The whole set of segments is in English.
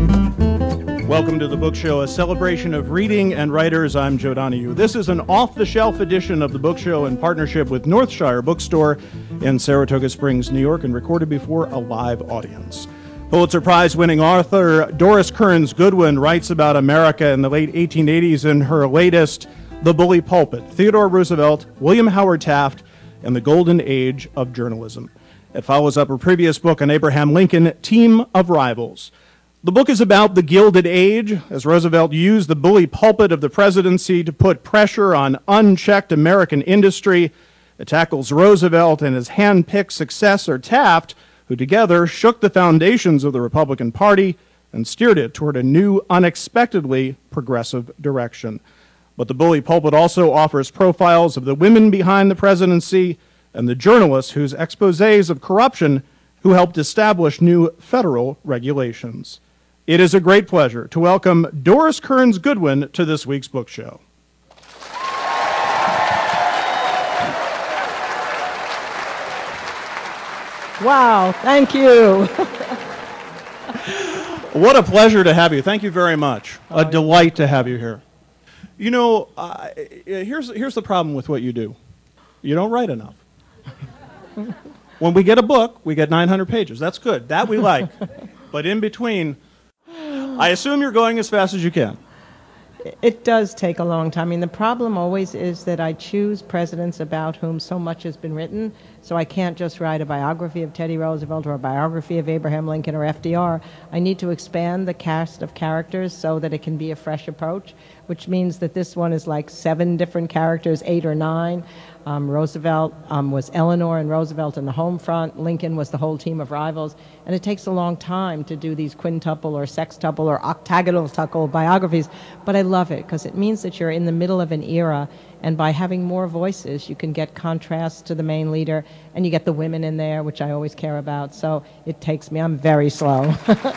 Welcome to the Book Show, a celebration of reading and writers. I'm Joe Donahue. This is an off-the-shelf edition of the Book Show in partnership with Northshire Bookstore in Saratoga Springs, New York, and recorded before a live audience. Pulitzer Prize-winning author Doris Kearns Goodwin writes about America in the late 1880s in her latest, The Bully Pulpit, Theodore Roosevelt, William Howard Taft, and the Golden Age of Journalism. It follows up her previous book on Abraham Lincoln, Team of Rivals. The book is about the Gilded Age, as Roosevelt used the bully pulpit of the presidency to put pressure on unchecked American industry. It tackles Roosevelt and his hand-picked successor, Taft, who together shook the foundations of the Republican Party and steered it toward a new, unexpectedly progressive direction. But the bully pulpit also offers profiles of the women behind the presidency and the journalists whose exposés of corruption who helped establish new federal regulations. It is a great pleasure to welcome Doris Kearns Goodwin to this week's book show. Wow, thank you. What a pleasure to have you. Thank you very much. A delight to have you here. You know, here's the problem with what you do. You don't write enough. When we get a book, we get 900 pages. That's good. That we like. But in between, I assume you're going as fast as you can. It does take a long time. I mean, the problem always is that I choose presidents about whom so much has been written, so I can't just write a biography of Teddy Roosevelt or a biography of Abraham Lincoln or FDR. I need to expand the cast of characters so that it can be a fresh approach, which means that this one is like 7 different characters, 8 or 9. Roosevelt was Eleanor and Roosevelt in the home front. Lincoln was the whole team of rivals. And it takes a long time to do these quintuple or sextuple or octagonal biographies. But I love it because it means that you're in the middle of an era. And by having more voices, you can get contrasts to the main leader. And you get the women in there, which I always care about. So it takes me, I'm very slow.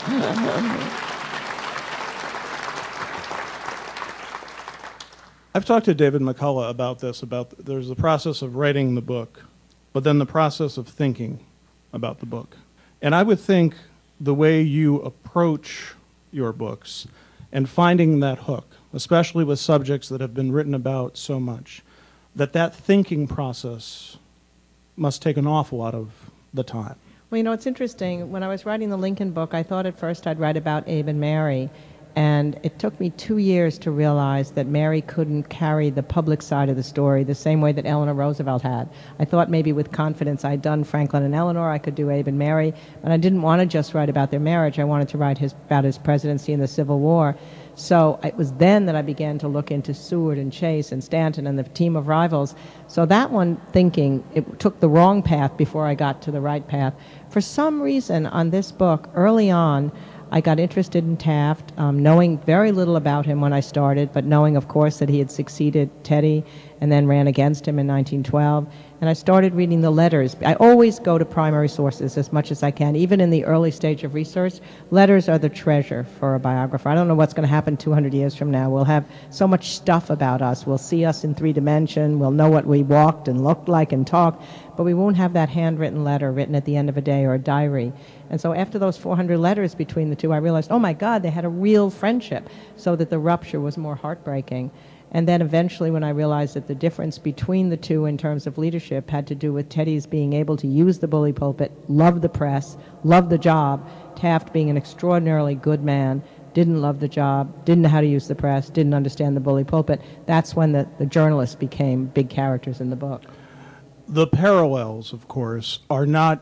I've talked to David McCullough about this, there's the process of writing the book, but then the process of thinking about the book. And I would think the way you approach your books and finding that hook, especially with subjects that have been written about so much, that thinking process must take an awful lot of the time. Well, you know, it's interesting. When I was writing the Lincoln book, I thought at first I'd write about Abe and Mary. And it took me 2 years to realize that Mary couldn't carry the public side of the story the same way that Eleanor Roosevelt had. I thought maybe with confidence I'd done Franklin and Eleanor, I could do Abe and Mary, and I didn't want to just write about their marriage. I wanted to write about his presidency and the Civil War. So it was then that I began to look into Seward and Chase and Stanton and the team of rivals. So that one thinking, it took the wrong path before I got to the right path. For some reason on this book, early on, I got interested in Taft, knowing very little about him when I started, but knowing, of course, that he had succeeded Teddy and then ran against him in 1912. And I started reading the letters. I always go to primary sources as much as I can. Even in the early stage of research, letters are the treasure for a biographer. I don't know what's going to happen 200 years from now. We'll have so much stuff about us. We'll see us in 3 dimension. We'll know what we walked and looked like and talked, but we won't have that handwritten letter written at the end of a day or a diary. And so after those 400 letters between the two, I realized, oh my God, they had a real friendship, so that the rupture was more heartbreaking. And then eventually when I realized that the difference between the two in terms of leadership had to do with Teddy's being able to use the bully pulpit, love the press, love the job, Taft being an extraordinarily good man, didn't love the job, didn't know how to use the press, didn't understand the bully pulpit, that's when the journalists became big characters in the book. The parallels, of course, are not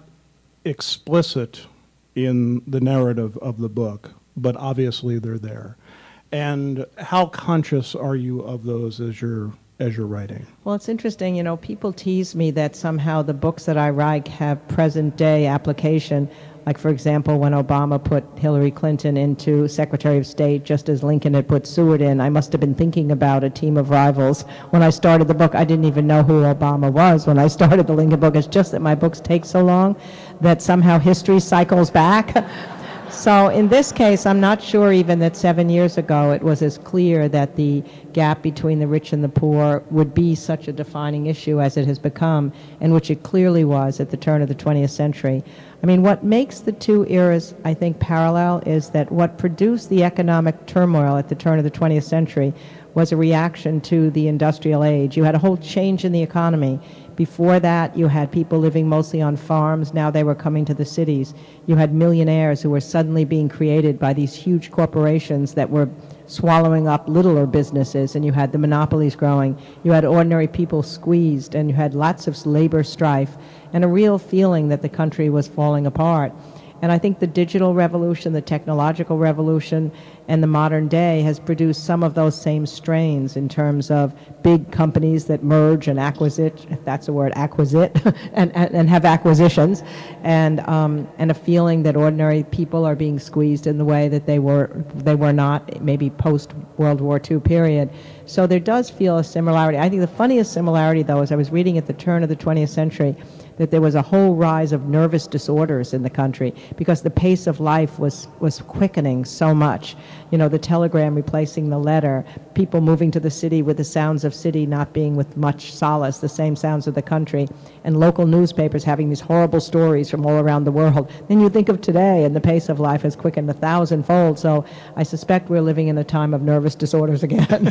explicit in the narrative of the book, but obviously they're there. And how conscious are you of those as you're writing? Well, it's interesting, you know, people tease me that somehow the books that I write have present-day application. Like, for example, when Obama put Hillary Clinton into Secretary of State just as Lincoln had put Seward in, I must have been thinking about a team of rivals. When I started the book, I didn't even know who Obama was when I started the Lincoln book. It's just that my books take so long that somehow history cycles back. So in this case, I'm not sure even that 7 years ago it was as clear that the gap between the rich and the poor would be such a defining issue as it has become, and which it clearly was at the turn of the 20th century. I mean, what makes the two eras, I think, parallel is that what produced the economic turmoil at the turn of the 20th century was a reaction to the industrial age. You had a whole change in the economy. Before that, you had people living mostly on farms. Now they were coming to the cities. You had millionaires who were suddenly being created by these huge corporations that were swallowing up littler businesses, and you had the monopolies growing. You had ordinary people squeezed, and you had lots of labor strife, and a real feeling that the country was falling apart. And I think the digital revolution, the technological revolution, and the modern day has produced some of those same strains in terms of big companies that merge and acquisite, if that's a word, acquisite, and have acquisitions, and a feeling that ordinary people are being squeezed in the way that they were not maybe post World War II period. So there does feel a similarity. I think the funniest similarity, though, is I was reading at the turn of the 20th century that there was a whole rise of nervous disorders in the country because the pace of life was quickening so much. You know, the telegram replacing the letter, people moving to the city with the sounds of city not being with much solace, the same sounds of the country, and local newspapers having these horrible stories from all around the world. Then you think of today, and the pace of life has quickened 1,000-fold, so I suspect we're living in a time of nervous disorders again.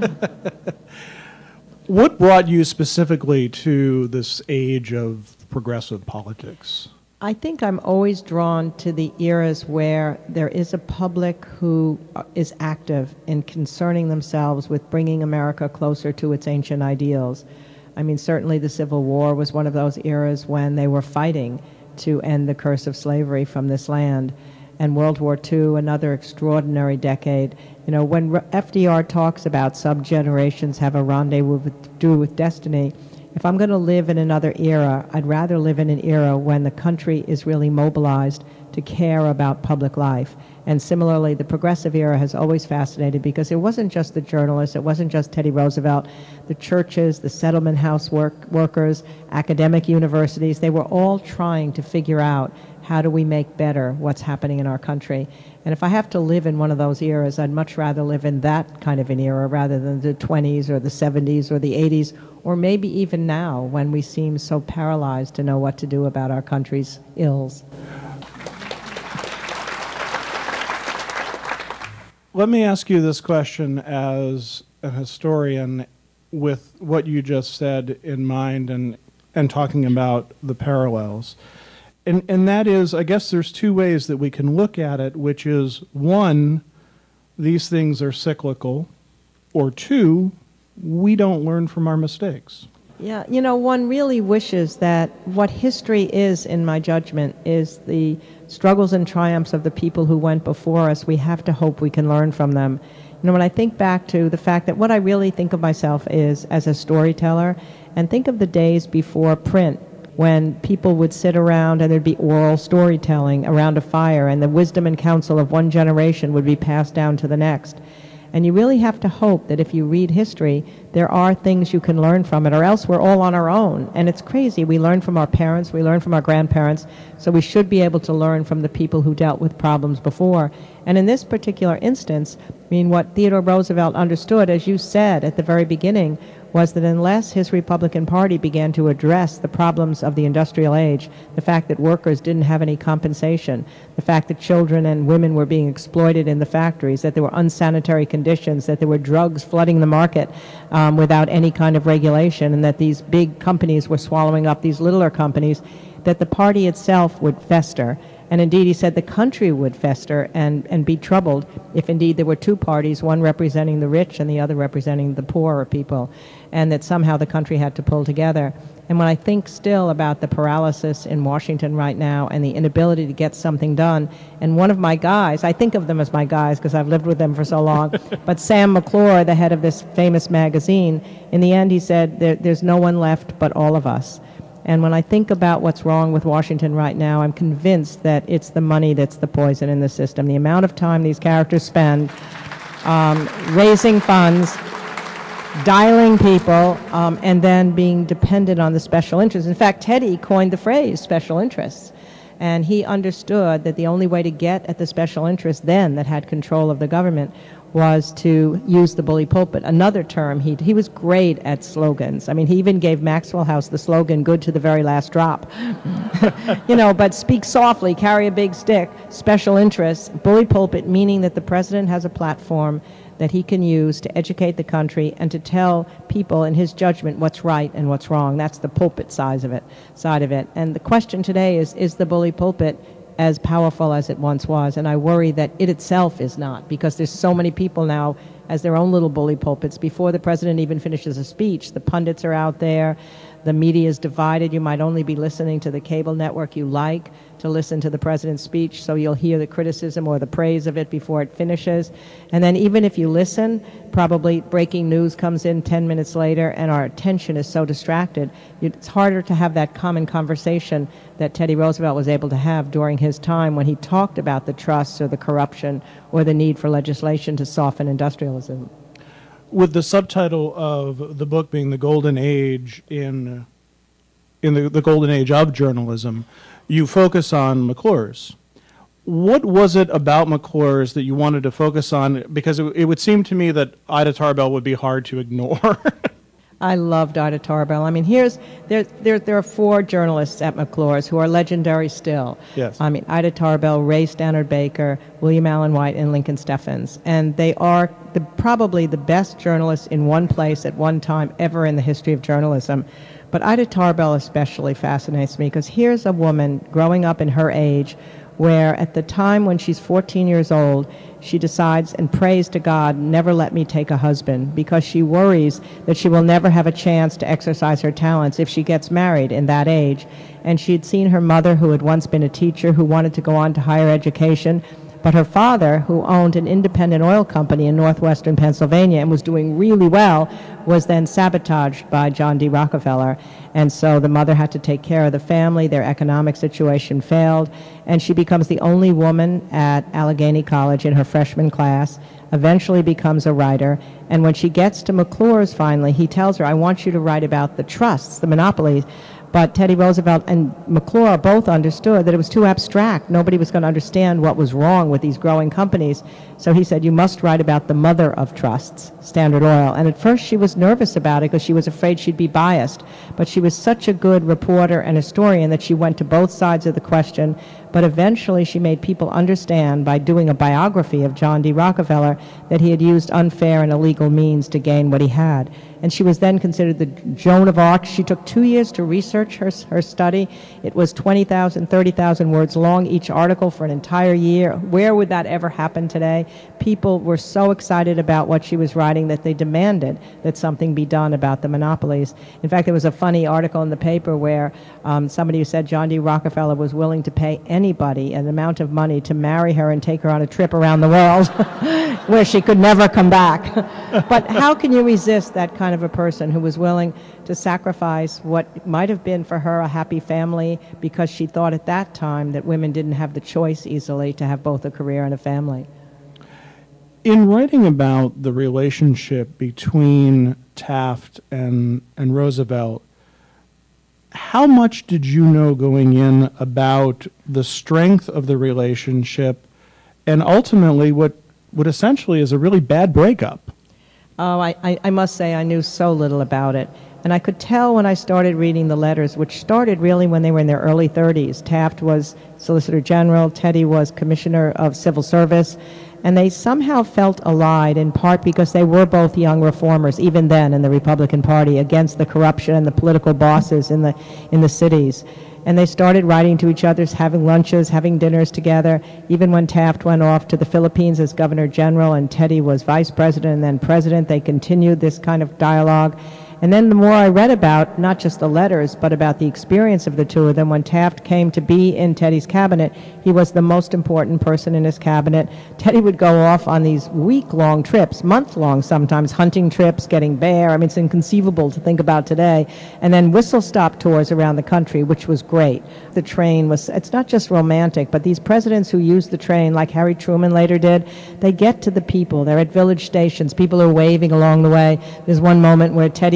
What brought you specifically to this age of progressive politics? I think I'm always drawn to the eras where there is a public who is active in concerning themselves with bringing America closer to its ancient ideals. I mean, certainly the Civil War was one of those eras when they were fighting to end the curse of slavery from this land. And World War II, another extraordinary decade. You know, when FDR talks about sub-generations have a rendezvous with destiny, if I'm going to live in another era, I'd rather live in an era when the country is really mobilized to care about public life. And similarly, the progressive era has always fascinated because it wasn't just the journalists, it wasn't just Teddy Roosevelt, the churches, the settlement house workers, academic universities, they were all trying to figure out how do we make better what's happening in our country. And if I have to live in one of those eras, I'd much rather live in that kind of an era rather than the 20s or the 70s or the 80s, or maybe even now when we seem so paralyzed to know what to do about our country's ills. Let me ask you this question as a historian with what you just said in mind and talking about the parallels. And that is, I guess there's two ways that we can look at it, which is, one, these things are cyclical, or two, we don't learn from our mistakes. Yeah, you know, one really wishes that what history is, in my judgment, is the struggles and triumphs of the people who went before us. We have to hope we can learn from them. You know, when I think back to the fact that what I really think of myself is as a storyteller, and think of the days before print, when people would sit around and there'd be oral storytelling around a fire, and the wisdom and counsel of one generation would be passed down to the next. And you really have to hope that if you read history, there are things you can learn from it, or else we're all on our own. And it's crazy. We learn from our parents, we learn from our grandparents, so we should be able to learn from the people who dealt with problems before. And in this particular instance, I mean, what Theodore Roosevelt understood, as you said at the very beginning, was that unless his Republican Party began to address the problems of the industrial age, the fact that workers didn't have any compensation, the fact that children and women were being exploited in the factories, that there were unsanitary conditions, that there were drugs flooding the market without any kind of regulation, and that these big companies were swallowing up these littler companies, that the party itself would fester. And indeed, he said the country would fester and be troubled if indeed there were two parties, one representing the rich and the other representing the poorer people, and that somehow the country had to pull together. And when I think still about the paralysis in Washington right now and the inability to get something done, and one of my guys, I think of them as my guys because I've lived with them for so long, but Sam McClure, the head of this famous magazine, in the end he said, there's no one left but all of us. And when I think about what's wrong with Washington right now, I'm convinced that it's the money that's the poison in the system. The amount of time these characters spend raising funds, dialing people, and then being dependent on the special interests. In fact, Teddy coined the phrase special interests. And he understood that the only way to get at the special interests then that had control of the government was to use the bully pulpit. Another term, he was great at slogans. I mean, he even gave Maxwell House the slogan, good to the very last drop. But speak softly, carry a big stick, special interests, bully pulpit, meaning that the president has a platform that he can use to educate the country and to tell people in his judgment what's right and what's wrong. That's the pulpit side of it. And the question today is the bully pulpit as powerful as it once was? And I worry that it itself is not, because there's so many people now as their own little bully pulpits. Before the president even finishes a speech, the pundits are out there, the media is divided. You might only be listening to the cable network you like to listen to the president's speech, so you'll hear the criticism or the praise of it before it finishes. And then even if you listen, probably breaking news comes in 10 minutes later, and our attention is so distracted. It's harder to have that common conversation that Teddy Roosevelt was able to have during his time when he talked about the trusts or the corruption or the need for legislation to soften industrialism. With the subtitle of the book being The Golden Age in the Golden Age of Journalism, you focus on McClure's. What was it about McClure's that you wanted to focus on? Because it would seem to me that Ida Tarbell would be hard to ignore. I loved Ida Tarbell. I mean, there are 4 journalists at McClure's who are legendary still. Yes. I mean, Ida Tarbell, Ray Stannard Baker, William Allen White, and Lincoln Steffens. And they are probably the best journalists in one place at one time ever in the history of journalism. But Ida Tarbell especially fascinates me, because here's a woman growing up in her age where at the time when she's 14 years old, she decides and prays to God, never let me take a husband, because she worries that she will never have a chance to exercise her talents if she gets married in that age. And she had seen her mother, who had once been a teacher, who wanted to go on to higher education, but her father, who owned an independent oil company in northwestern Pennsylvania and was doing really well, was then sabotaged by John D. Rockefeller. And so the mother had to take care of the family. Their economic situation failed. And she becomes the only woman at Allegheny College in her freshman class, eventually becomes a writer. And when she gets to McClure's finally, he tells her, I want you to write about the trusts, the monopolies. But Teddy Roosevelt and McClure both understood that it was too abstract. Nobody was going to understand what was wrong with these growing companies. So he said, you must write about the mother of trusts, Standard Oil. And at first she was nervous about it because she was afraid she'd be biased. But she was such a good reporter and historian that she went to both sides of the question. But eventually she made people understand by doing a biography of John D. Rockefeller that he had used unfair and illegal means to gain what he had. And she was then considered the Joan of Arc. She took 2 years to research her study. It was 20,000, 30,000 words long, each article for an entire year. Where would that ever happen today? People were so excited about what she was writing that they demanded that something be done about the monopolies. In fact, there was a funny article in the paper where somebody who said John D. Rockefeller was willing to pay anybody an amount of money to marry her and take her on a trip around the world where she could never come back. But how can you resist that kind of a person who was willing to sacrifice what might have been for her a happy family because she thought at that time that women didn't have the choice easily to have both a career and a family? In writing about the relationship between Taft and Roosevelt, how much did you know going in about the strength of the relationship and ultimately what essentially is a really bad breakup? Oh, I must say I knew so little about it. And I could tell when I started reading the letters, which started really when they were in their early 30s. Taft was Solicitor General, Teddy was Commissioner of Civil Service, and they somehow felt allied, in part because they were both young reformers, even then in the Republican Party, against the corruption and the political bosses in the cities. And they started writing to each other, having lunches, having dinners together. Even when Taft went off to the Philippines as Governor General and Teddy was Vice President and then President, they continued this kind of dialogue. And then the more I read about, not just the letters, but about the experience of the two of them, when Taft came to be in Teddy's cabinet, he was the most important person in his cabinet. Teddy would go off on these week-long trips, month-long sometimes, hunting trips, getting bear. I mean, it's inconceivable to think about today. And then whistle-stop tours around the country, which was great. The train was, it's not just romantic, but these presidents who used the train, like Harry Truman later did, they get to the people. They're at village stations. People are waving along the way. There's one moment where Teddy is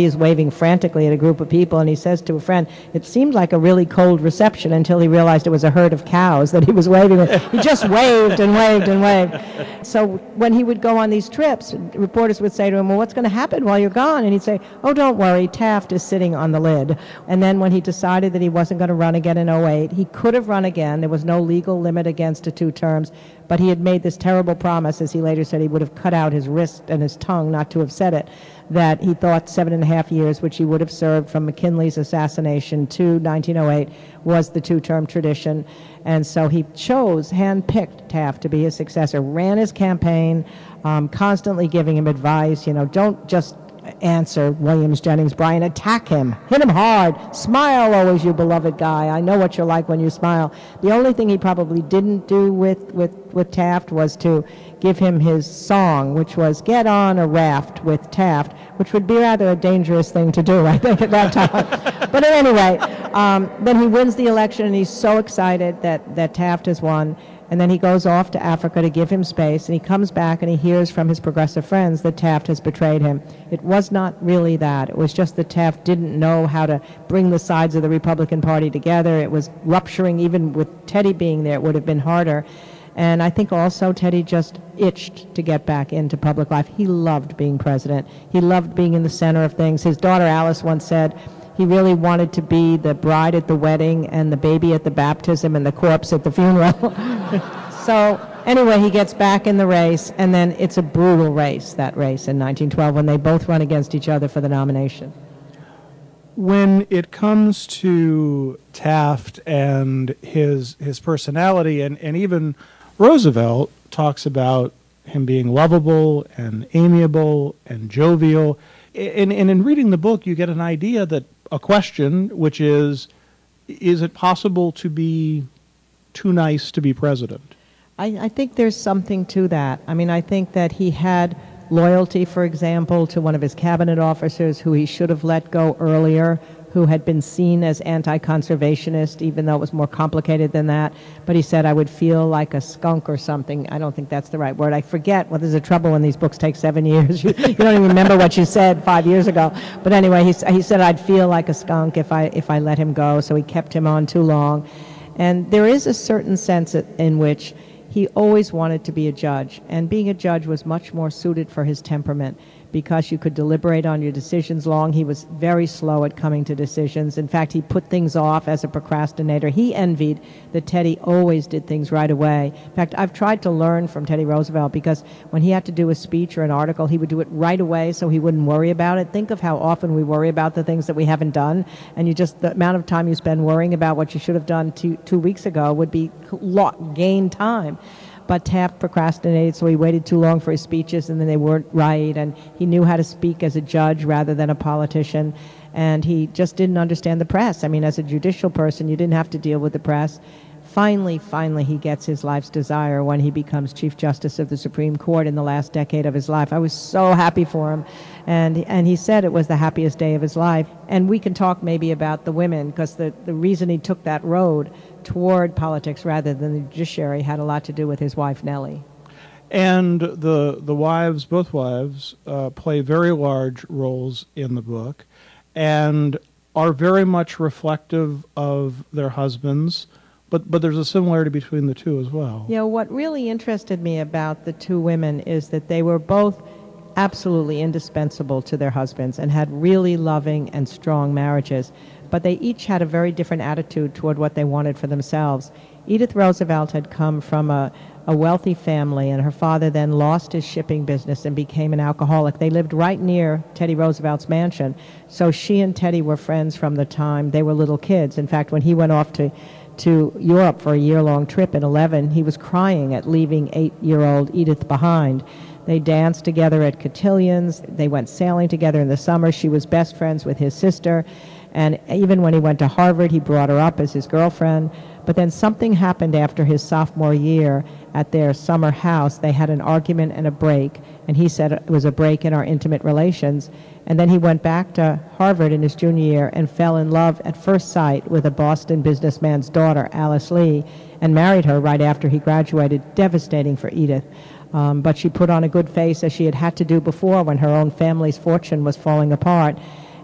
he's waving frantically at a group of people, and he says to a friend, it seemed like a really cold reception until he realized it was a herd of cows that he was waving with. He just waved and waved and waved. So when he would go on these trips, reporters would say to him, well, what's going to happen while you're gone? And he'd say, oh, don't worry, Taft is sitting on the lid. And then when he decided that he wasn't going to run again in '08, he could have run again. There was no legal limit against the 2 terms, but he had made this terrible promise, as he later said he would have cut out his wrist and his tongue not to have said it, that he thought 7.5 years, which he would have served from McKinley's assassination to 1908, was the 2-term tradition. And so he chose, handpicked Taft to be his successor, ran his campaign, constantly giving him advice, don't just answer Williams Jennings Bryan, attack him, hit him hard, smile always, you beloved guy, I know what you're like when you smile. The only thing he probably didn't do with Taft was to give him his song, which was Get on a Raft with Taft, which would be rather a dangerous thing to do, I think, at that time. But anyway, then he wins the election, and he's so excited that Taft has won. And then he goes off to Africa to give him space, and he comes back and he hears from his progressive friends that Taft has betrayed him. It was not really that. It was just that Taft didn't know how to bring the sides of the Republican Party together. It was rupturing. Even with Teddy being there, it would have been harder. And I think also Teddy just itched to get back into public life. He loved being president. He loved being in the center of things. His daughter Alice once said he really wanted to be the bride at the wedding and the baby at the baptism and the corpse at the funeral. So anyway, he gets back in the race, and then it's a brutal race, that race in 1912, when they both run against each other for the nomination. When it comes to Taft and his personality, and even Roosevelt talks about him being lovable and amiable and jovial, and in reading the book, you get an idea that a question, which is it possible to be too nice to be president? I think there's something to that. I mean, I think that he had loyalty, for example, to one of his cabinet officers who he should have let go earlier, who had been seen as anti-conservationist, even though it was more complicated than that. But he said, I would feel like a skunk or something. I don't think that's the right word. I forget. Well, there's a trouble when these books take 7 years. You don't even remember what you said 5 years ago. But anyway, he said, I'd feel like a skunk if I let him go. So he kept him on too long. And there is a certain sense in which he always wanted to be a judge. And being a judge was much more suited for his temperament, because you could deliberate on your decisions long. He was very slow at coming to decisions. In fact, he put things off as a procrastinator. He envied that Teddy always did things right away. In fact, I've tried to learn from Teddy Roosevelt, because when he had to do a speech or an article, he would do it right away so he wouldn't worry about it. Think of how often we worry about the things that we haven't done, and the amount of time you spend worrying about what you should have done two weeks ago would be gained time. But Taft procrastinated, so he waited too long for his speeches, and then they weren't right, and he knew how to speak as a judge rather than a politician, and he just didn't understand the press. I mean, as a judicial person, you didn't have to deal with the press. Finally, he gets his life's desire when he becomes Chief Justice of the Supreme Court in the last decade of his life. I was so happy for him, and he said it was the happiest day of his life. And we can talk maybe about the women, because the reason he took that road toward politics rather than the judiciary had a lot to do with his wife, Nellie. And the wives, both wives, play very large roles in the book and are very much reflective of their husbands, but there's a similarity between the two as well. Yeah, what really interested me about the two women is that they were both absolutely indispensable to their husbands and had really loving and strong marriages, but they each had a very different attitude toward what they wanted for themselves. Edith Roosevelt had come from a wealthy family, and her father then lost his shipping business and became an alcoholic. They lived right near Teddy Roosevelt's mansion, so she and Teddy were friends from the time they were little kids. In fact, when he went off to Europe for a year-long trip in 11, he was crying at leaving 8-year-old Edith behind. They danced together at cotillions. They went sailing together in the summer. She was best friends with his sister. And even when he went to Harvard, he brought her up as his girlfriend. But then something happened after his sophomore year at their summer house. They had an argument and a break, and he said it was a break in our intimate relations. And then he went back to Harvard in his junior year and fell in love at first sight with a Boston businessman's daughter, Alice Lee, and married her right after he graduated. Devastating for Edith. But she put on a good face, as she had to do before when her own family's fortune was falling apart.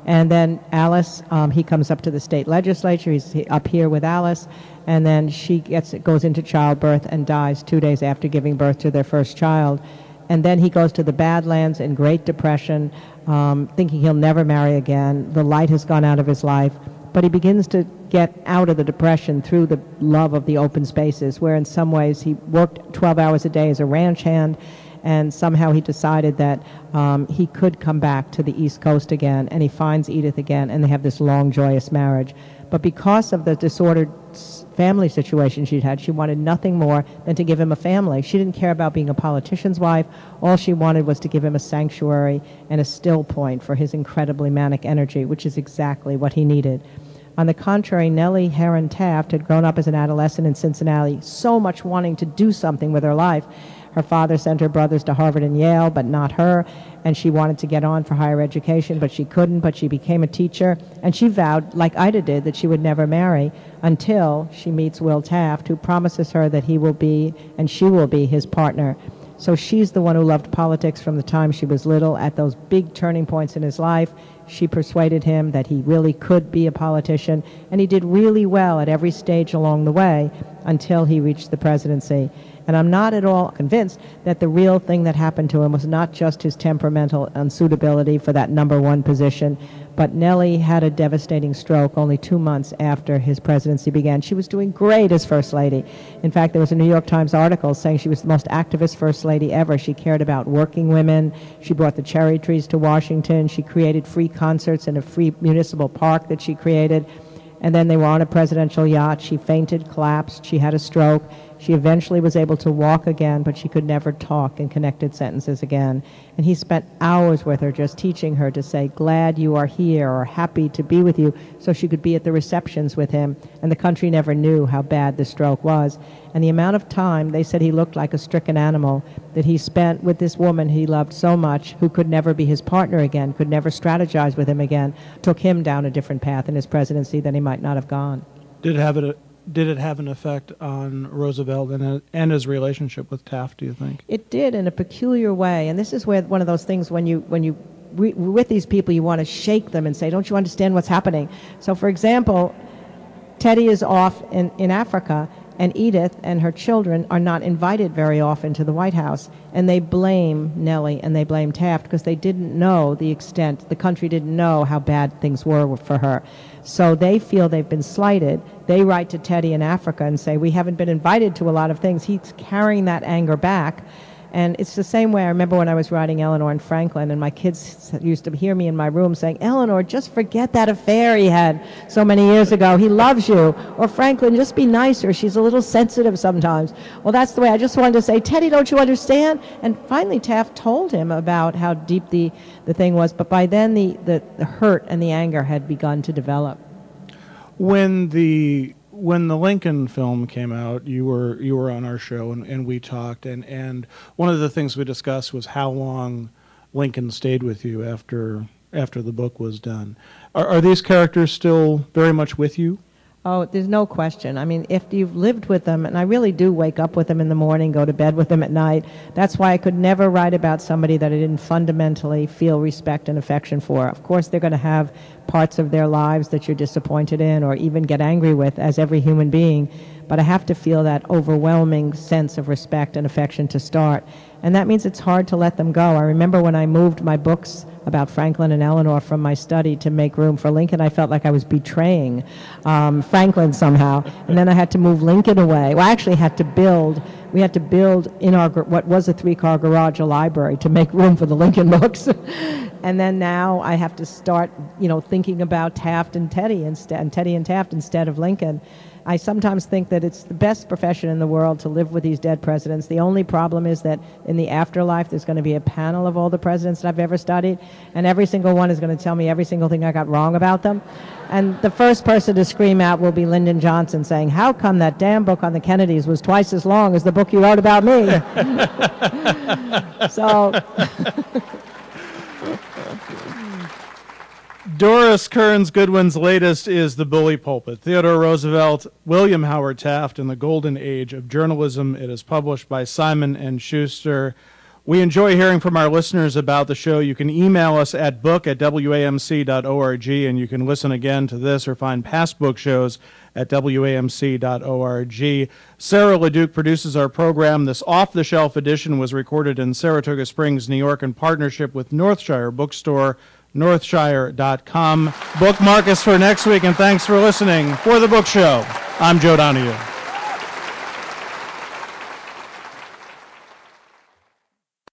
And then Alice, he comes up to the state legislature. He's up here with Alice, and then she goes into childbirth and dies 2 days after giving birth to their first child. And then he goes to the Badlands in Great Depression, thinking he'll never marry again. The light has gone out of his life. But he begins to get out of the depression through the love of the open spaces, where in some ways he worked 12 hours a day as a ranch hand, and somehow he decided that he could come back to the East Coast again, and he finds Edith again, and they have this long, joyous marriage. But because of the disordered family situation she'd had, she wanted nothing more than to give him a family. She didn't care about being a politician's wife. All she wanted was to give him a sanctuary and a still point for his incredibly manic energy, which is exactly what he needed. On the contrary, Nellie Herron Taft had grown up as an adolescent in Cincinnati, so much wanting to do something with her life. Her father sent her brothers to Harvard and Yale, but not her, and she wanted to get on for higher education, but she couldn't, but she became a teacher, and she vowed, like Ida did, that she would never marry until she meets Will Taft, who promises her that he will be, and she will be, his partner. So she's the one who loved politics from the time she was little. At those big turning points in his life, she persuaded him that he really could be a politician, and he did really well at every stage along the way until he reached the presidency. And I'm not at all convinced that the real thing that happened to him was not just his temperamental unsuitability for that number one position, but Nellie had a devastating stroke only 2 months after his presidency began. She was doing great as First Lady. In fact, there was a New York Times article saying she was the most activist First Lady ever. She cared about working women. She brought the cherry trees to Washington. She created free concerts in a free municipal park that she created. And then they were on a presidential yacht. She fainted, collapsed. She had a stroke. She eventually was able to walk again, but she could never talk in connected sentences again. And he spent hours with her just teaching her to say, glad you are here, or happy to be with you, so she could be at the receptions with him. And the country never knew how bad the stroke was. And the amount of time, they said he looked like a stricken animal, that he spent with this woman he loved so much, who could never be his partner again, could never strategize with him again, took him down a different path in his presidency than he might not have gone. Did it have an effect on Roosevelt and his relationship with Taft, do you think? It did, in a peculiar way. And this is where one of those things when you with these people, you want to shake them and say, don't you understand what's happening? So, for example, Teddy is off in Africa, and Edith and her children are not invited very often to the White House. And they blame Nellie and they blame Taft because they didn't know the extent, the country didn't know how bad things were for her. So they feel they've been slighted. They write to Teddy in Africa and say, we haven't been invited to a lot of things. He's carrying that anger back. And it's the same way I remember when I was writing Eleanor and Franklin, and my kids used to hear me in my room saying, Eleanor, just forget that affair he had so many years ago. He loves you. Or Franklin, just be nicer. She's a little sensitive sometimes. Well, that's the way. I just wanted to say, Teddy, don't you understand? And finally Taft told him about how deep the thing was. But by then the hurt and the anger had begun to develop. When the Lincoln film came out, you were on our show and we talked, and one of the things we discussed was how long Lincoln stayed with you after the book was done. Are these characters still very much with you? Oh, there's no question. I mean, if you've lived with them, and I really do wake up with them in the morning, go to bed with them at night, that's why I could never write about somebody that I didn't fundamentally feel respect and affection for. Of course, they're going to have parts of their lives that you're disappointed in or even get angry with, as every human being, but I have to feel that overwhelming sense of respect and affection to start. And that means it's hard to let them go. I remember when I moved my books about Franklin and Eleanor from my study to make room for Lincoln, I felt like I was betraying Franklin somehow. And then I had to move Lincoln away. Well, I actually we had to build in our what was a 3-car garage a library to make room for the Lincoln books. And then now I have to start, thinking about Taft and Teddy and Teddy and Taft instead of Lincoln. I sometimes think that it's the best profession in the world to live with these dead presidents. The only problem is that in the afterlife, there's going to be a panel of all the presidents that I've ever studied, and every single one is going to tell me every single thing I got wrong about them. And the first person to scream out will be Lyndon Johnson saying, how come that damn book on the Kennedys was twice as long as the book you wrote about me? So... Doris Kearns Goodwin's latest is The Bully Pulpit, Theodore Roosevelt, William Howard Taft, and the Golden Age of Journalism. It is published by Simon & Schuster. We enjoy hearing from our listeners about the show. You can email us at book@wamc.org, and you can listen again to this or find past book shows at wamc.org. Sarah LeDuc produces our program. This off-the-shelf edition was recorded in Saratoga Springs, New York, in partnership with Northshire Bookstore, northshire.com. Bookmark us for next week, and thanks for listening. For The Book Show, I'm Joe Donahue.